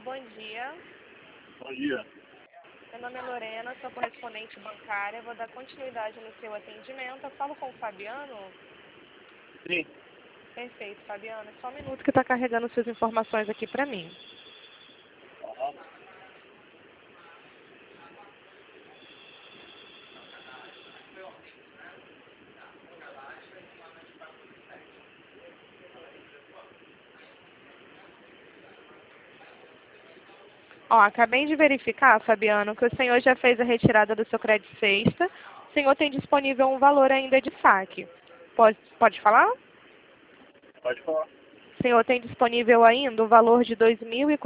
bom dia. Bom dia. Meu nome é Lorena, sou correspondente bancária. Vou dar continuidade no seu atendimento. Eu falo com o Fabiano? Sim. Perfeito, Fabiano. É só um minuto que está carregando suas informações aqui para mim. Aham. Ó, acabei de verificar, Fabiano, que o senhor já fez a retirada do seu crédito sexta. O senhor tem disponível um valor ainda de saque. Pode falar? Pode falar. O senhor tem disponível ainda o valor de R$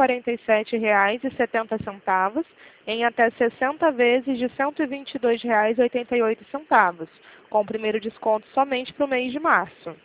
2.047,70 em até 60 vezes de R$ 122,88, com o primeiro desconto somente para o mês de março.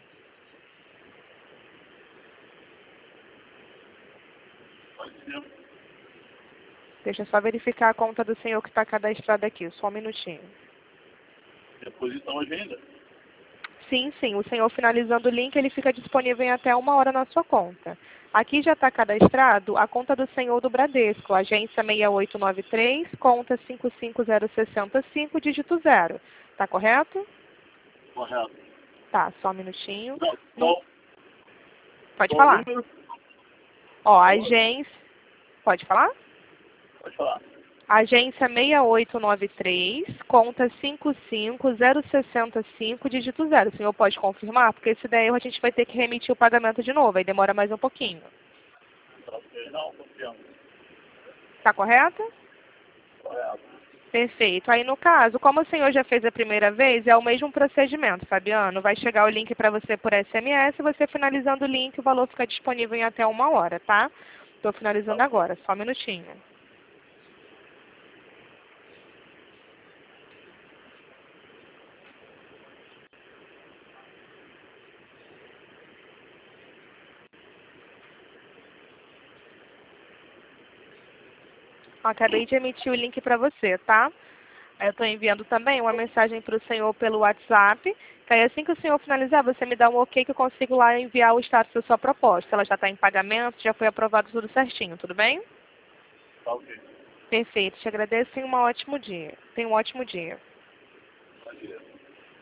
Pode ser. Deixa eu só verificar a conta do senhor que está cadastrada aqui, só um minutinho. Deposição hoje ainda? Sim, sim. O senhor finalizando o link, ele fica disponível em até 1 hora na sua conta. Aqui já está cadastrado a conta do senhor do Bradesco, agência 6893, conta 55065, dígito 0. Tá correto? Correto. Tá, só um minutinho. Não, só Pode o falar. número. Ó, agência... Pode falar? Pode falar. Agência 6893, conta 55065, dígito 0. O senhor pode confirmar? Porque se der erro, a gente vai ter que remitir o pagamento de novo. Aí demora mais um pouquinho. Tá ok. Não, confiamos. Tá correto? Correto. Perfeito. Aí, no caso, como o senhor já fez a primeira vez, é o mesmo procedimento, Fabiano. Vai chegar o link para você por SMS, você finalizando o link, o valor fica disponível em até 1 hora, tá? Estou finalizando agora, só um minutinho. Acabei de emitir o link para você, tá? Aí eu estou enviando também uma mensagem para o senhor pelo WhatsApp. Que aí assim que o senhor finalizar, você me dá um ok que eu consigo lá enviar o status da sua proposta. Ela já está em pagamento, já foi aprovado tudo certinho, tudo bem? Tá ok. Perfeito. Te agradeço e um ótimo dia. Tenha um ótimo dia. Bom dia.